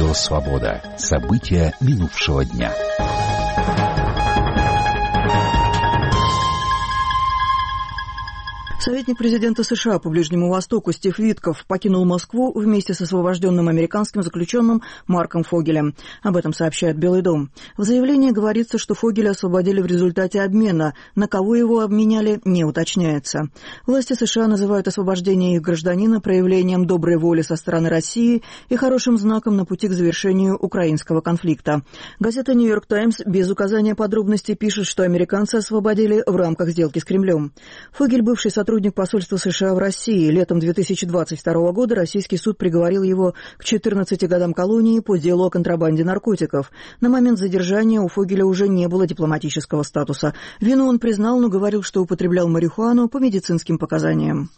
Радио «Свобода». События минувшего дня. Советник президента США по Ближнему Востоку Стив Витков покинул Москву вместе с освобожденным американским заключенным Марком Фогелем. Об этом сообщает Белый дом. В заявлении говорится, что Фогеля освободили в результате обмена. На кого его обменяли, не уточняется. Власти США называют освобождение их гражданина проявлением доброй воли со стороны России и хорошим знаком на пути к завершению украинского конфликта. Газета «Нью-Йорк Таймс» без указания подробностей пишет, что американцы освободили в рамках сделки с Кремлем. Фогель, бывший сотрудник посольства США в России. Летом 2022 года российский суд приговорил его к 14 годам колонии по делу о контрабанде наркотиков. На момент задержания у Фогеля уже не было дипломатического статуса. Вину он признал, но говорил, что употреблял марихуану по медицинским показаниям.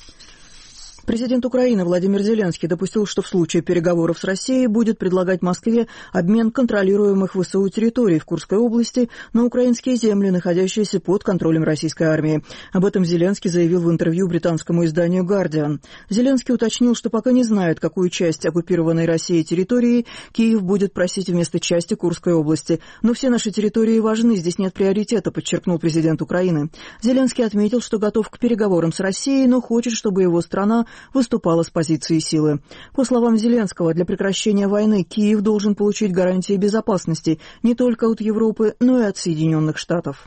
Президент Украины Владимир Зеленский допустил, что в случае переговоров с Россией будет предлагать Москве обмен контролируемых ВСУ территорий в Курской области на украинские земли, находящиеся под контролем российской армии. Об этом Зеленский заявил в интервью британскому изданию «Гардиан». Зеленский уточнил, что пока не знает, какую часть оккупированной Россией территории Киев будет просить вместо части Курской области. «Но все наши территории важны, здесь нет приоритета», подчеркнул президент Украины. Зеленский отметил, что готов к переговорам с Россией, но хочет, чтобы его страна выступала с позиции силы. По словам Зеленского, для прекращения войны Киев должен получить гарантии безопасности не только от Европы, но и от Соединенных Штатов.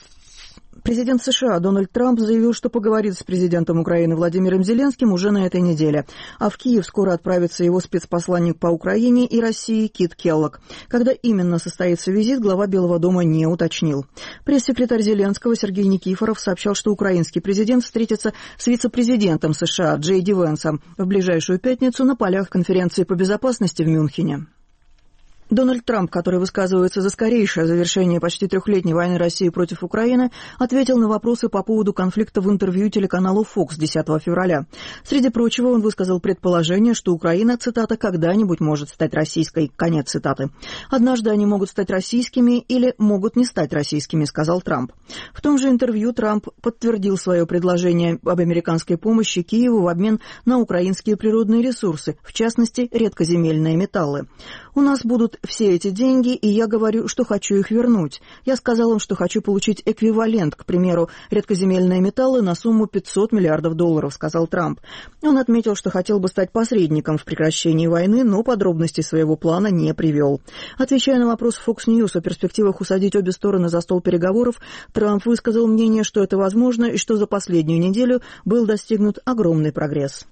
Президент США Дональд Трамп заявил, что поговорит с президентом Украины Владимиром Зеленским уже на этой неделе. А в Киев скоро отправится его спецпосланник по Украине и России Кит Келлог. Когда именно состоится визит, глава Белого дома не уточнил. Пресс-секретарь Зеленского Сергей Никифоров сообщал, что украинский президент встретится с вице-президентом США Джей Ди Венсом в ближайшую пятницу на полях конференции по безопасности в Мюнхене. Дональд Трамп, который высказывается за скорейшее завершение почти трехлетней войны России против Украины, ответил на вопросы по поводу конфликта в интервью телеканалу Fox 10 февраля. Среди прочего, он высказал предположение, что Украина, цитата, «когда-нибудь может стать российской», конец цитаты. «Однажды они могут стать российскими или могут не стать российскими», сказал Трамп. В том же интервью Трамп подтвердил свое предложение об американской помощи Киеву в обмен на украинские природные ресурсы, в частности, редкоземельные металлы. «У нас будут все эти деньги, и я говорю, что хочу их вернуть. Я сказал им, что хочу получить эквивалент, к примеру, редкоземельные металлы на сумму $500 миллиардов», сказал Трамп. Он отметил, что хотел бы стать посредником в прекращении войны, но подробностей своего плана не привел. Отвечая на вопрос Fox News о перспективах усадить обе стороны за стол переговоров, Трамп высказал мнение, что это возможно и что за последнюю неделю был достигнут огромный прогресс.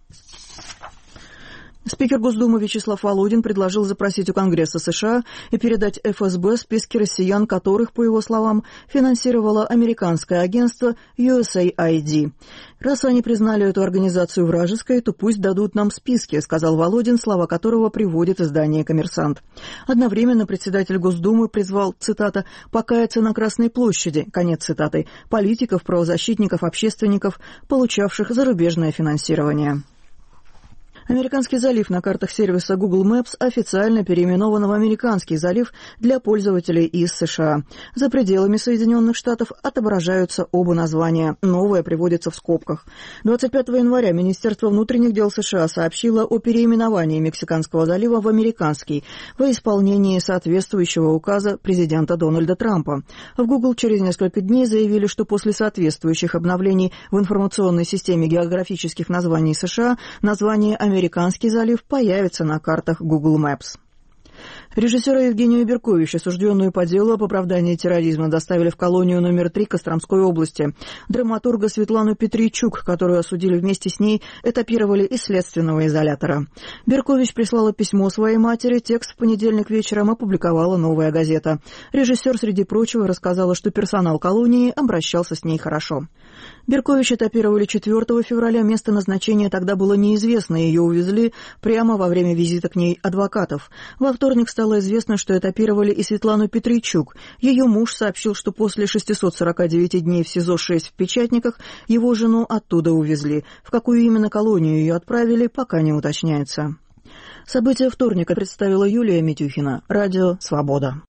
Спикер Госдумы Вячеслав Володин предложил запросить у Конгресса США и передать ФСБ списки россиян, которых, по его словам, финансировало американское агентство USAID. «Раз они признали эту организацию вражеской, то пусть дадут нам списки», сказал Володин, слова которого приводит издание «Коммерсант». Одновременно председатель Госдумы призвал, цитата, «покаяться на Красной площади», конец цитаты, политиков, правозащитников, общественников, получавших зарубежное финансирование. Американский залив на картах сервиса Google Maps официально переименован в Американский залив для пользователей из США. За пределами Соединенных Штатов отображаются оба названия. Новое приводится в скобках. 25 января Министерство внутренних дел США сообщило о переименовании Мексиканского залива в Американский во исполнении соответствующего указа президента Дональда Трампа. В Google через несколько дней заявили, что после соответствующих обновлений в информационной системе географических названий США название «Американский залив» появится на картах Google Maps. Режиссера Евгению Беркович, осужденную по делу об оправдании терроризма, доставили в колонию номер 3 Костромской области. Драматурга Светлану Петричук, которую осудили вместе с ней, этапировали из следственного изолятора. Беркович прислала письмо своей матери, текст в понедельник вечером опубликовала «Новая газета». Режиссер, среди прочего, рассказала, что персонал колонии обращался с ней хорошо. Беркович этапировали 4 февраля, место назначения тогда было неизвестно, ее увезли прямо во время визита к ней адвокатов. Во вторник стало известно, что этапировали и Светлану Петричук. Ее муж сообщил, что после 649 дней в СИЗО-6 в Печатниках его жену оттуда увезли. В какую именно колонию ее отправили, пока не уточняется. События вторника представила Юлия Митюхина. Радио «Свобода».